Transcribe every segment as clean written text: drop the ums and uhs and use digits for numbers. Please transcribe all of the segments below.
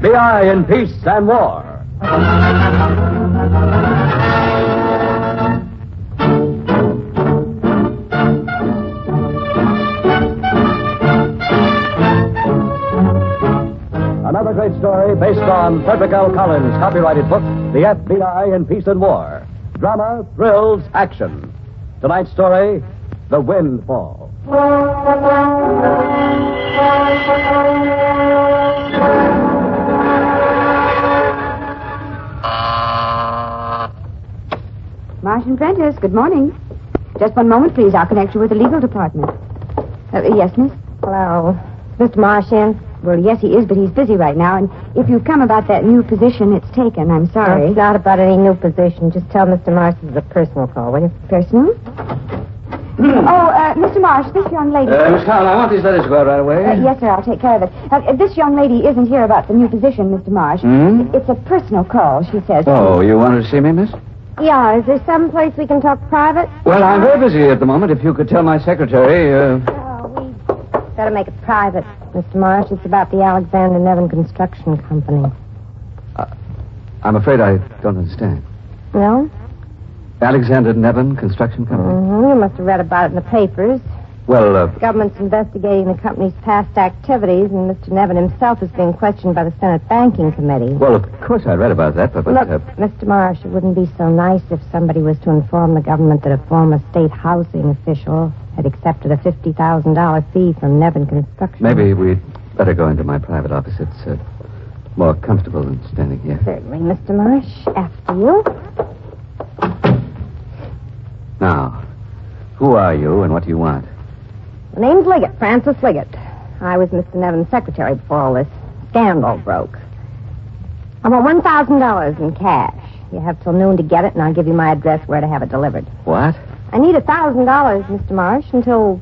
FBI in Peace and War. Another great story based on Frederick L. Collins' copyrighted book, The FBI in Peace and War. Drama, thrills, action. Tonight's story, The Windfall. Martian Prentice, good morning. Just one moment, please. I'll connect you with the legal department. Yes, miss? Hello. Mr. Martian? Well, yes, he is, but he's busy right now. And if you've come about that new position, it's taken. I'm sorry. It's not about any new position. Just tell Mr. Marsh it's a personal call, will you? Personal? Mr. Marsh, this young lady... Miss Carl, I want these letters to go out right away. Yes, sir, I'll take care of it. This young lady isn't here about the new position, Mr. Marsh. It's a personal call, she says. Oh, you wanted to see me, miss? Yeah, is there some place we can talk private? Well, I'm very busy at the moment. If you could tell my secretary... We better make it private, Mr. Marsh. It's about the Alexander Nevin Construction Company. I'm afraid I don't understand. No? Alexander Nevin Construction Company? Mm-hmm. You must have read about it in the papers. Well, The government's investigating the company's past activities, and Mr. Nevin himself is being questioned by the Senate Banking Committee. Well, of course I read about that, but... Look, Mr. Marsh, it wouldn't be so nice if somebody was to inform the government that a former state housing official had accepted a $50,000 fee from Nevin Construction. Maybe we'd better go into my private office. It's more comfortable than standing here. Certainly, Mr. Marsh. After you. Now, who are you and what do you want? The name's Liggett, Francis Liggett. I was Mr. Nevin's secretary before all this scandal broke. I want $1,000 in cash. You have till noon to get it, and I'll give you my address where to have it delivered. What? I need $1,000, Mr. Marsh, until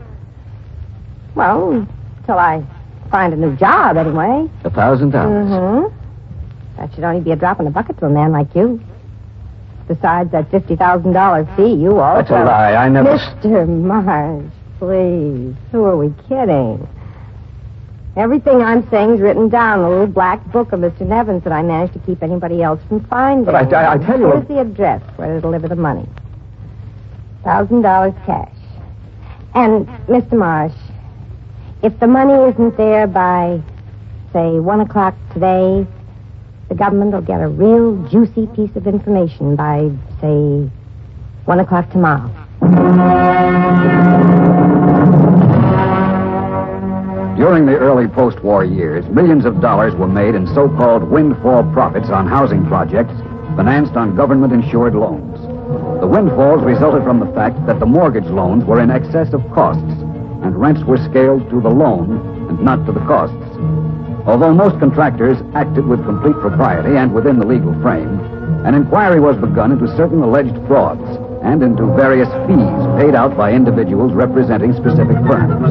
I find a new job, anyway. $1,000? Mm-hmm. That should only be a drop in the bucket to a man like you. Besides that $50,000 fee, you also... That's a lie. I never... Mr. Marsh, please. Who are we kidding? Everything I'm saying is written down in a little black book of Mr. Nevin's that I managed to keep anybody else from finding. But I tell you... Here's the address where to deliver the money. $1,000 cash. And, Mr. Marsh, if the money isn't there by, say, 1 o'clock today, the government will get a real juicy piece of information by, say, 1 o'clock tomorrow. During the early post-war years, millions of dollars were made in so-called windfall profits on housing projects financed on government-insured loans. The windfalls resulted from the fact that the mortgage loans were in excess of costs, and rents were scaled to the loan and not to the costs. Although most contractors acted with complete propriety and within the legal frame, an inquiry was begun into certain alleged frauds and into various fees paid out by individuals representing specific firms.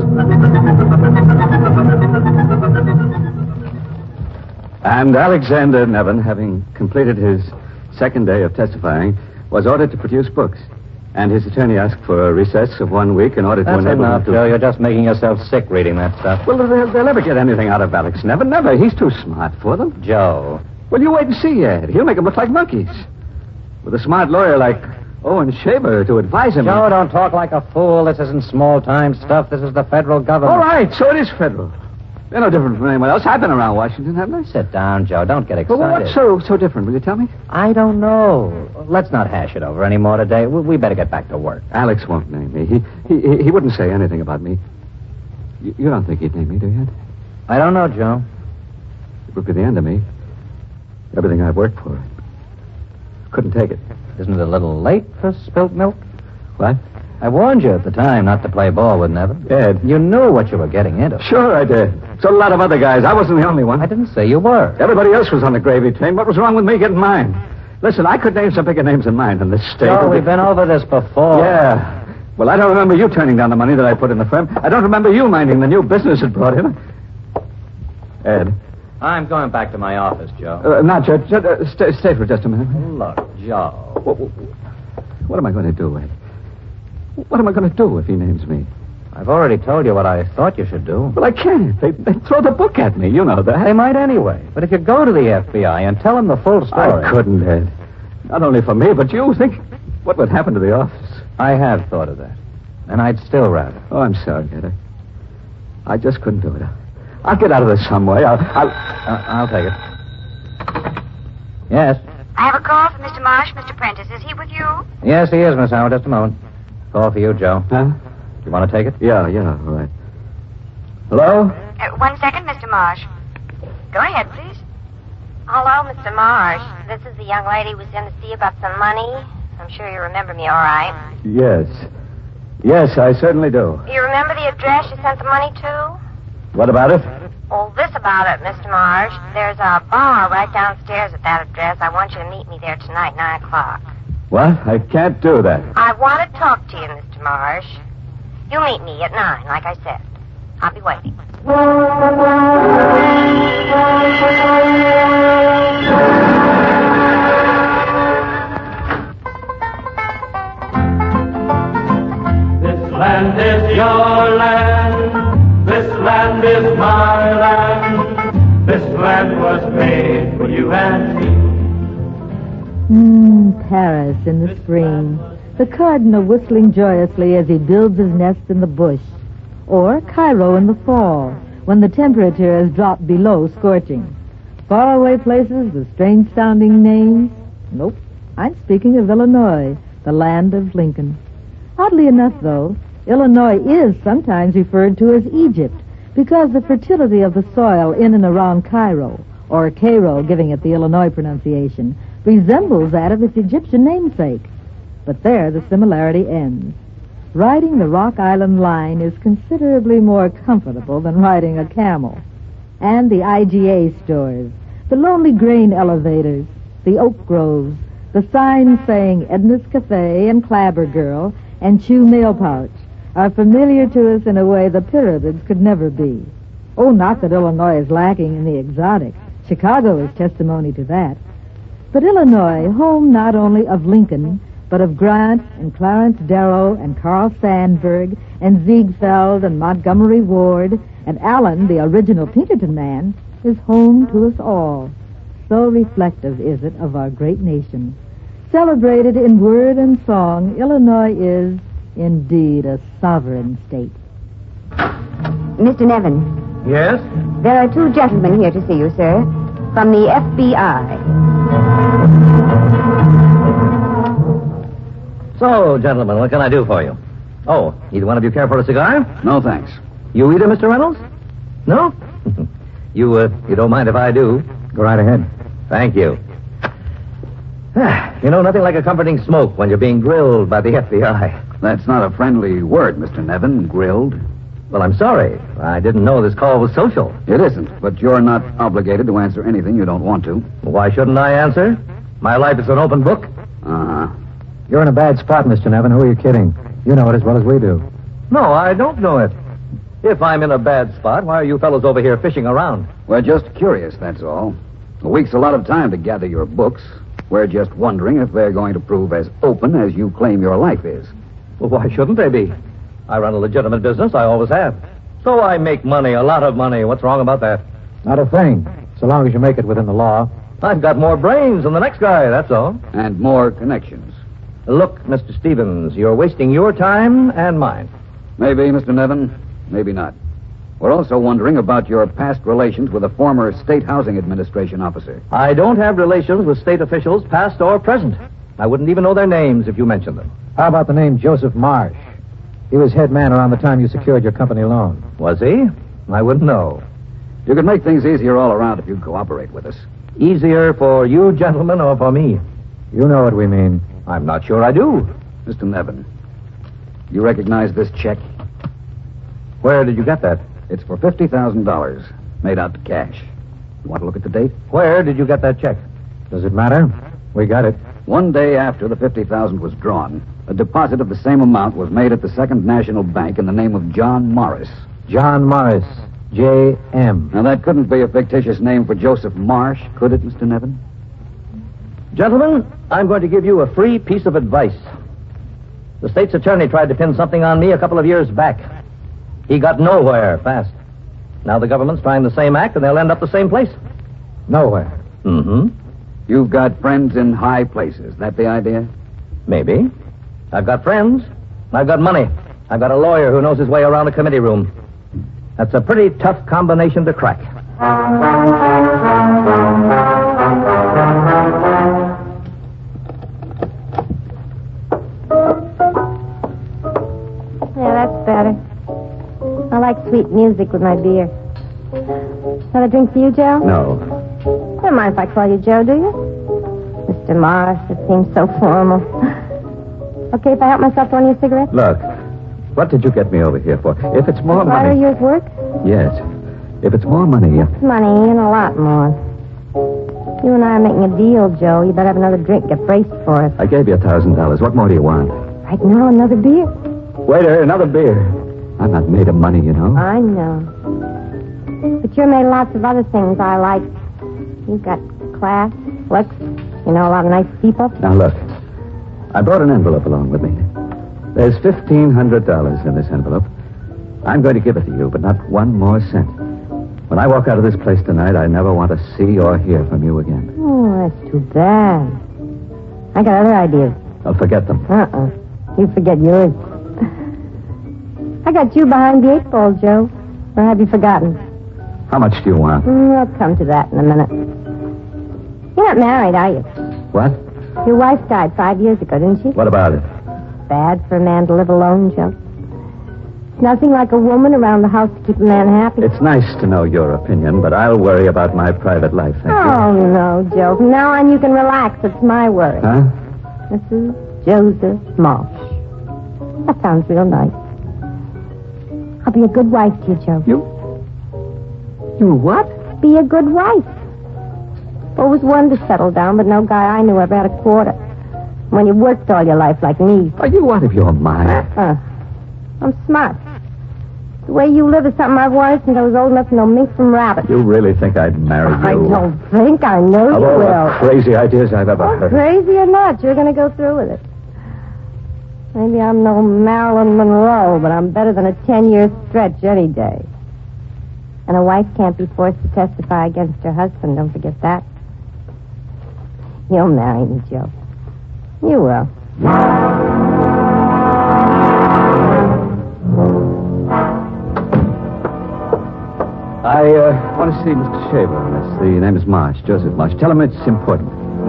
And Alexander Nevin, having completed his second day of testifying, was ordered to produce books. And his attorney asked for a recess of 1 week in order to enable him to... Joe. You're just making yourself sick reading that stuff. Well, they'll never get anything out of Alex Nevin. Never. He's too smart for them. Joe. Well, you wait and see, Ed. He'll make them look like monkeys. With a smart lawyer like Owen Shaver to advise him... Joe, don't talk like a fool. This isn't small-time stuff. This is the federal government. All right, so it is federal. They're no different from anyone else. I've been around Washington, haven't I? Sit down, Joe. Don't get excited. Well, what's so different? Will you tell me? I don't know. Let's not hash it over anymore today. We better get back to work. Alex won't name me. He wouldn't say anything about me. You don't think he'd name me, do you, Ed? I don't know, Joe. It would be the end of me. Everything I've worked for. Couldn't take it. Isn't it a little late for spilt milk? What? I warned you at the time not to play ball with Nevin. Ed. You knew what you were getting into. Sure I did. So a lot of other guys. I wasn't the only one. I didn't say you were. Everybody else was on the gravy train. What was wrong with me getting mine? Listen, I could name some bigger names than mine in this state. Joe, we've been over this before. Yeah. Well, I don't remember you turning down the money that I put in the firm. I don't remember you minding the new business it brought in. Ed. I'm going back to my office, Joe. Not Judge. Stay for just a minute. Look, Joe. What am I going to do, Ed? What am I going to do if he names me? I've already told you what I thought you should do. Well, I can't. They throw the book at me. You know that. They might anyway. But if you go to the FBI and tell them the full story... I couldn't, Ed. Not only for me, but you. Think what would happen to the office. I have thought of that. And I'd still rather. Oh, I'm sorry, Ed. I just couldn't do it. I'll get out of this some way. I'll take it. Yes? I have a call from Mr. Marsh, Mr. Prentice. Is he with you? Yes, he is, Miss Howard. Just a moment. Call for you, Joe. Huh? You want to take it? Yeah, all right. Hello? 1 second, Mr. Marsh. Go ahead, please. Hello, Mr. Marsh. This is the young lady who was in to see about some money. I'm sure you remember me all right. Yes. Yes, I certainly do. You remember the address you sent the money to? What about it? Well, this about it, Mr. Marsh. There's a bar right downstairs at that address. I want you to meet me there tonight, 9 o'clock. What? I can't do that. I want to talk to you, Mr. Marsh. You meet me at 9, like I said. I'll be waiting. This land is your land. This land is my land. This land was made for you and me. Paris in the spring. The cardinal whistling joyously as he builds his nest in the bush. Or Cairo in the fall, when the temperature has dropped below scorching. Faraway places with strange-sounding names? Nope. I'm speaking of Illinois, the land of Lincoln. Oddly enough, though, Illinois is sometimes referred to as Egypt because the fertility of the soil in and around Cairo, or Cairo giving it the Illinois pronunciation, resembles that of its Egyptian namesake. But there the similarity ends. Riding the Rock Island line is considerably more comfortable than riding a camel. And the IGA stores, the lonely grain elevators, the oak groves, the signs saying Edna's Cafe and Clabber Girl and Chew Mail Pouch are familiar to us in a way the pyramids could never be. Oh, not that Illinois is lacking in the exotic. Chicago is testimony to that. But Illinois, home not only of Lincoln, but of Grant and Clarence Darrow and Carl Sandburg and Ziegfeld and Montgomery Ward and Allen, the original Pinkerton man, is home to us all. So reflective is it of our great nation. Celebrated in word and song, Illinois is indeed a sovereign state. Mr. Nevin, Yes? there are 2 gentlemen here to see you, sir, from the FBI. So, gentlemen, what can I do for you? Oh, either one of you care for a cigar? No, thanks. You either, Mr. Reynolds? No? You don't mind if I do? Go right ahead. Thank you. You know, nothing like a comforting smoke when you're being grilled by the FBI. That's not a friendly word, Mr. Nevin. Grilled. Well, I'm sorry. I didn't know this call was social. It isn't, but you're not obligated to answer anything you don't want to. Why shouldn't I answer? My life is an open book. Uh-huh. You're in a bad spot, Mr. Nevin. Who are you kidding? You know it as well as we do. No, I don't know it. If I'm in a bad spot, why are you fellows over here fishing around? We're just curious, that's all. A week's a lot of time to gather your books. We're just wondering if they're going to prove as open as you claim your life is. Well, why shouldn't they be? I run a legitimate business. I always have. So I make money, a lot of money. What's wrong about that? Not a thing, so long as you make it within the law. I've got more brains than the next guy, that's all. And more connections. Look, Mr. Stevens, you're wasting your time and mine. Maybe, Mr. Nevin. Maybe not. We're also wondering about your past relations with a former State Housing Administration officer. I don't have relations with state officials, past or present. I wouldn't even know their names if you mentioned them. How about the name Joseph Marsh? He was head man around the time you secured your company loan. Was he? I wouldn't know. You could make things easier all around if you'd cooperate with us. Easier for you gentlemen or for me? You know what we mean. I'm not sure I do. Mr. Nevin, you recognize this check? Where did you get that? It's for $50,000, made out to cash. You want to look at the date? Where did you get that check? Does it matter? We got it. One day after the $50,000 was drawn, a deposit of the same amount was made at the Second National Bank in the name of John Morris. John Morris, J.M. Now, that couldn't be a fictitious name for Joseph Marsh, could it, Mr. Nevin? Gentlemen, I'm going to give you a free piece of advice. The state's attorney tried to pin something on me a couple of years back. He got nowhere fast. Now the government's trying the same act, and they'll end up the same place. Nowhere. Mm-hmm. You've got friends in high places. That the idea? Maybe. I've got friends. I've got money. I've got a lawyer who knows his way around a committee room. That's a pretty tough combination to crack. Yeah, that's better. I like sweet music with my beer. Another drink for you, Joe? No. Don't mind if I call you Joe, do you? Mr. Morris, it seems so formal. Okay, if I help myself to one of your cigarettes? Look, what did you get me over here for? If it's more Why are money... you at work? Yes. If it's more money... Money and a lot more. You and I are making a deal, Joe. You better have another drink. Get braced for it. I gave you $1,000. What more do you want? Right now, another beer. Waiter, another beer. I'm not made of money, you know. I know. But you're made of lots of other things I like. You've got class, looks, you know, a lot of nice people. Now, look. I brought an envelope along with me. There's $1,500 in this envelope. I'm going to give it to you, but not one more cent. When I walk out of this place tonight, I never want to see or hear from you again. Oh, that's too bad. I got other ideas. I'll forget them. You forget yours. I got you behind the 8 ball, Joe. Or have you forgotten? How much do you want? I'll come to that in a minute. You're not married, are you? What? Your wife died 5 years ago, didn't she? What about it? Bad for a man to live alone, Joe. It's nothing like a woman around the house to keep a man happy. It's nice to know your opinion, but I'll worry about my private life, thank you. Oh, no, Joe. From now on, you can relax. It's my worry. Huh? Mrs. Joseph Marsh. That sounds real nice. I'll be a good wife to you, Joe. You what? Be a good wife. Always wanted to settle down, but no guy I knew ever had a quarter. When you worked all your life like me. Are you out of your mind? I'm smart. The way you live is something I've wanted since I was old enough to know mink from rabbit. You really think I'd marry you? I don't think. I know you Of all will. the crazy ideas I've ever heard. Crazy or not, you're going to go through with it. Maybe I'm no Marilyn Monroe, but I'm better than a 10-year stretch any day. And a wife can't be forced to testify against her husband. Don't forget that. You'll marry me, Joe. You will. I want to see Mr. Shaver. The name is Marsh, Joseph Marsh. Tell him it's important.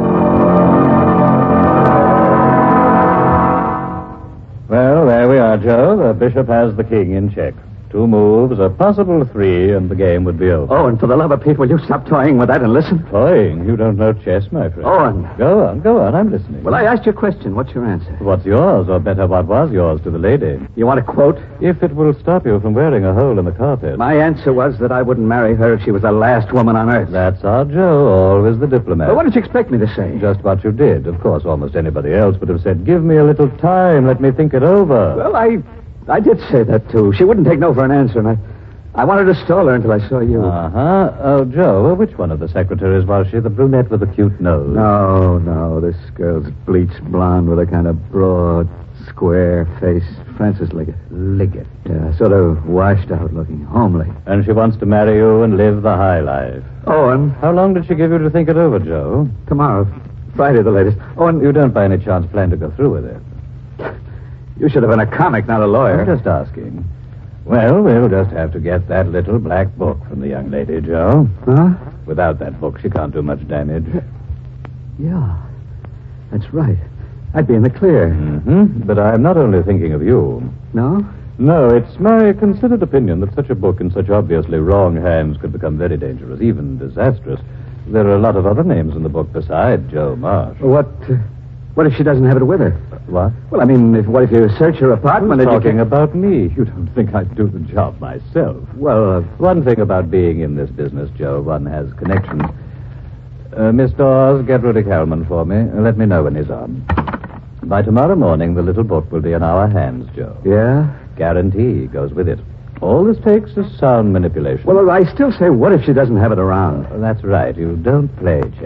Well, there we are, Joe. The bishop has the king in check. 2 moves, a possible 3, and the game would be over. Oh, and for the love of Pete, will you stop toying with that and listen? Toying? You don't know chess, my friend. Owen. Go on, I'm listening. Well, I asked you a question. What's your answer? What's yours, or better, what was yours to the lady? You want a quote? If it will stop you from wearing a hole in the carpet. My answer was that I wouldn't marry her if she was the last woman on earth. That's our Joe, always the diplomat. Well, what did you expect me to say? Just what you did. Of course, almost anybody else would have said, give me a little time, let me think it over. Well, I did say that, too. She wouldn't take no for an answer, and I wanted to stall her until I saw you. Uh-huh. Oh, Joe, which one of the secretaries was she? The brunette with the cute nose? No. This girl's bleached blonde with a kind of broad, square face. Frances Liggett. Liggett. Yeah, sort of washed out looking, homely. And she wants to marry you and live the high life. Owen. How long did she give you to think it over, Joe? Tomorrow. Friday the latest. Owen, you don't by any chance plan to go through with it? You should have been a comic, not a lawyer. I'm just asking. Well, we'll just have to get that little black book from the young lady, Joe. Huh? Without that book, she can't do much damage. Yeah. That's right. I'd be in the clear. Mm-hmm. But I'm not only thinking of you. No? No, it's my considered opinion that such a book in such obviously wrong hands could become very dangerous, even disastrous. There are a lot of other names in the book besides Joe Marsh. What if she doesn't have it with her? What? Well, I mean, what if you search her apartment and Talking about me. You don't think I'd do the job myself. Well, one thing about being in this business, Joe, one has connections. Miss Dawes, get Rudy Kalman for me. Let me know when he's on. By tomorrow morning, the little book will be in our hands, Joe. Yeah? Guarantee goes with it. All this takes is sound manipulation. Well, I still say, what if she doesn't have it around? That's right. You don't play chess.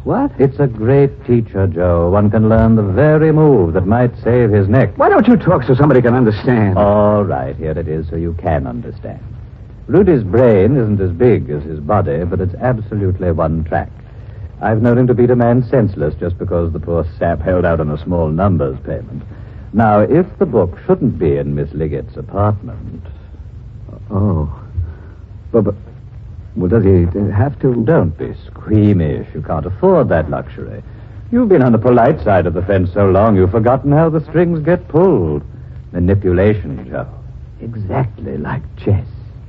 What? It's a great teacher, Joe. One can learn the very move that might save his neck. Why don't you talk so somebody can understand? All right, here it is so you can understand. Rudy's brain isn't as big as his body, but it's absolutely one track. I've known him to beat a man senseless just because the poor sap held out on a small numbers payment. Now, if the book shouldn't be in Miss Liggett's apartment... Oh. But well, does he have to... Don't be squeamish. You can't afford that luxury. You've been on the polite side of the fence so long you've forgotten how the strings get pulled. Manipulation, Joe. Exactly like chess.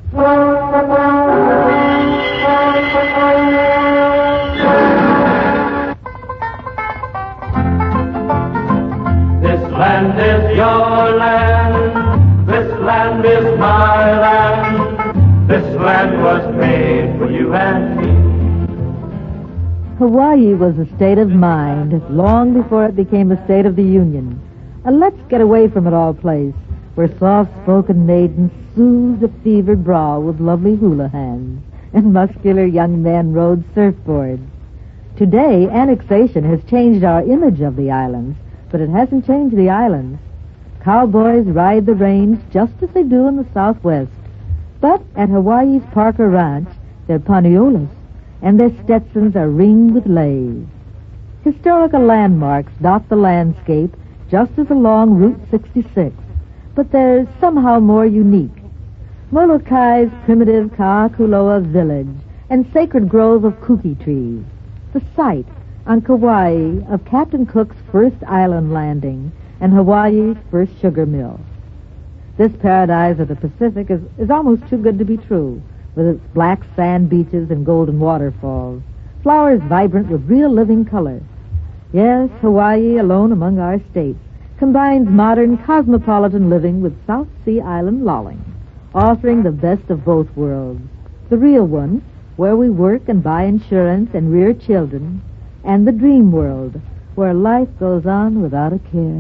This land is your land. This land is my land. This land was made for you and me. Hawaii was a state of mind long before it became a state of the Union. A let's get away from it all place, where soft-spoken maidens soothed a fevered brow with lovely hula hands, and muscular young men rode surfboards. Today, annexation has changed our image of the islands, but it hasn't changed the islands. Cowboys ride the range just as they do in the Southwest. But at Hawaii's Parker Ranch, they're paniolas, and their Stetsons are ringed with leis. Historical landmarks dot the landscape just as along Route 66, but they're somehow more unique. Molokai primitive Ka'akuloa village and sacred grove of kuki trees, the site on Kauai of Captain Cook's first island landing and Hawaii's first sugar mill. This paradise of the Pacific is almost too good to be true, with its black sand beaches and golden waterfalls, flowers vibrant with real living color. Yes, Hawaii, alone among our states, combines modern cosmopolitan living with South Sea Island lolling, offering the best of both worlds. The real one, where we work and buy insurance and rear children, and the dream world, where life goes on without a care.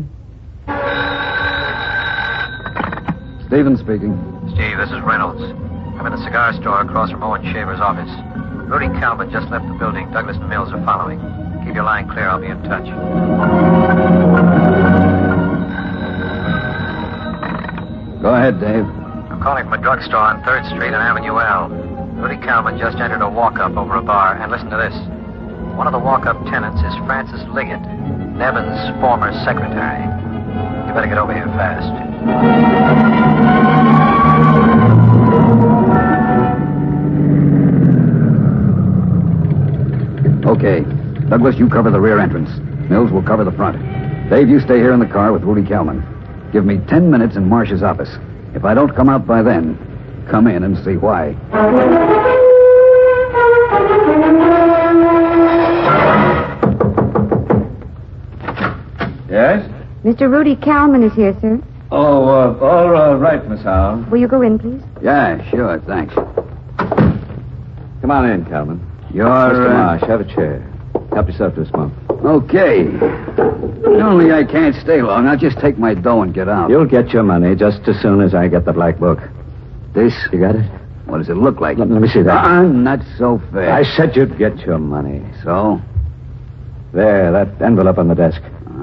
Stephen speaking. Steve, this is Reynolds. I'm in the cigar store across from Owen Shaver's office. Rudy Calvin just left the building. Douglas and Mills are following. Keep your line clear. I'll be in touch. Go ahead, Dave. I'm calling from a drugstore on 3rd Street and Avenue L. Rudy Calvin just entered a walk-up over a bar. And listen to this. One of the walk-up tenants is Francis Liggett, Nevin's former secretary. You better get over here fast. Okay. Douglas, you cover the rear entrance. Mills will cover the front. Dave, you stay here in the car with Rudy Kalman. Give me 10 minutes in Marsh's office. If I don't come out by then, come in and see why. Yes? Mr. Rudy Kalman is here, sir. Oh, all right, Miss Howell. Will you go in, please? Yeah, sure, thanks. Come on in, Calvin. You're... Mr. Marsh, have a chair. Help yourself to a smoke. Okay. Only I can't stay long. I'll just take my dough and get out. You'll get your money just as soon as I get the black book. This? You got it? What does it look like? Let me see that. Not so fast. I said you'd get your money. So? There, that envelope on the desk.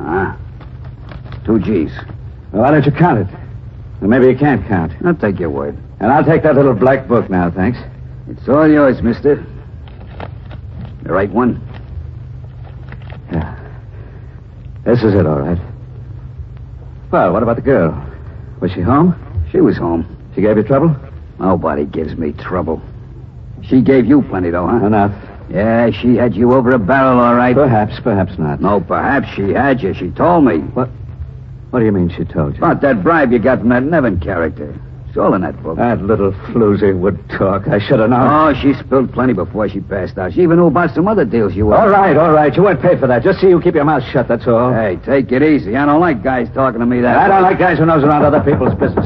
2 G's. Well, why don't you count it? Well, maybe you can't count. I'll take your word. And I'll take that little black book now, thanks. It's all yours, mister. The right one? Yeah. This is it, all right. Well, what about the girl? Was she home? She was home. She gave you trouble? Nobody gives me trouble. She gave you plenty, though, huh? Enough. Yeah, she had you over a barrel, all right. Perhaps not. No, perhaps she had you. She told me. What do you mean she told you? About that bribe you got from that Nevin character. It's all in that book. That little floozy would talk. I should have known. Oh, she spilled plenty before she passed out. She even knew about some other deals you were. All right. You weren't paid for that. Just see you keep your mouth shut, that's all. Hey, take it easy. I don't like guys talking to me that I way. don't like guys who knows around other people's business.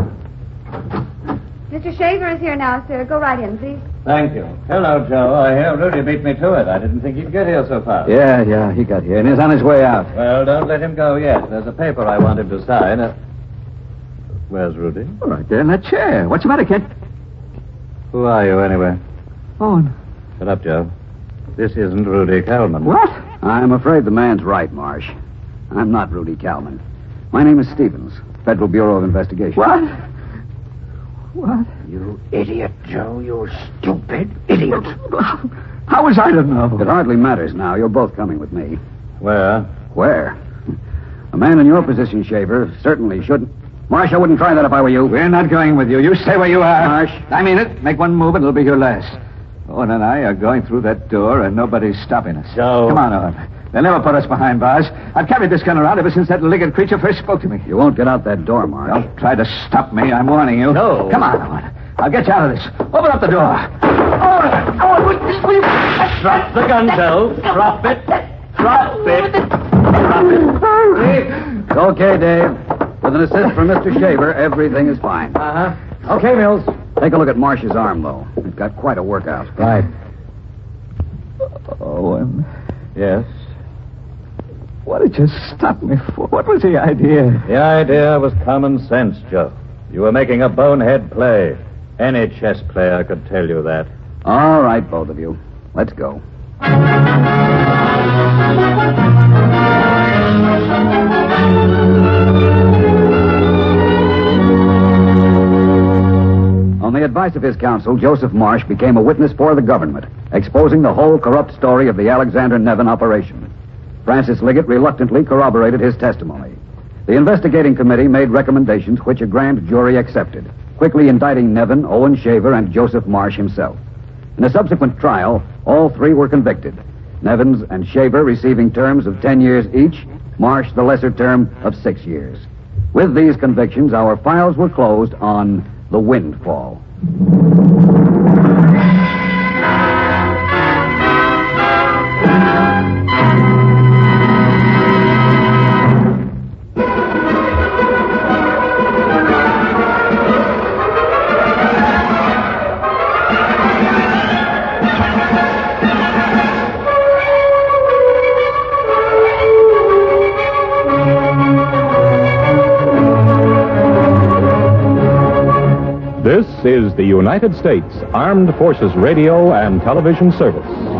Mr. Shaver is here now, sir. Go right in, please. Thank you. Hello, Joe. I hear Rudy beat me to it. I didn't think he'd get here so fast. Yeah, he got here, and he's on his way out. Well, don't let him go yet. There's a paper I wanted to sign. Where's Rudy? All right, there in that chair. What's the matter, kid? Who are you, anyway? Owen. Shut up, Joe. This isn't Rudy Kalman. What? I'm afraid the man's right, Marsh. I'm not Rudy Kalman. My name is Stevens, Federal Bureau of Investigation. What? What? You idiot, Joe. You stupid idiot. How was I to know? It hardly matters now. You're both coming with me. Where? Where? A man in your position, Shaver, certainly shouldn't. Marsh, I wouldn't try that if I were you. We're not going with you. You stay where you are. Marsh. I mean it. Make one move and it'll be your last. Owen and I are going through that door and nobody's stopping us. Joe. Come on, Owen. They'll never put us behind bars. I've carried this gun around ever since that Liggett creature first spoke to me. You won't get out that door, Marsh. Don't try to stop me. I'm warning you. No. Come on, Owen. I'll get you out of this. Open up the door. Drop the gun, Joe. Drop it. Drop it. Drop it. Okay, Dave. With an assist from Mr. Shaver, everything is fine. Uh-huh. Okay, Mills. Take a look at Marsh's arm, though. It's got quite a workout. Right. Owen, Yes? what did you stop me for? What was the idea? The idea was common sense, Joe. You were making a bonehead play. Any chess player could tell you that. All right, both of you. Let's go. On the advice of his counsel, Joseph Marsh became a witness for the government, exposing the whole corrupt story of the Alexander Nevin operation. Francis Liggett reluctantly corroborated his testimony. The investigating committee made recommendations which a grand jury accepted, quickly indicting Nevin, Owen Shaver, and Joseph Marsh himself. In a subsequent trial, all three were convicted. Nevins and Shaver receiving terms of 10 years each, Marsh the lesser term of 6 years. With these convictions, our files were closed on the Windfall. This is the United States Armed Forces Radio and Television Service.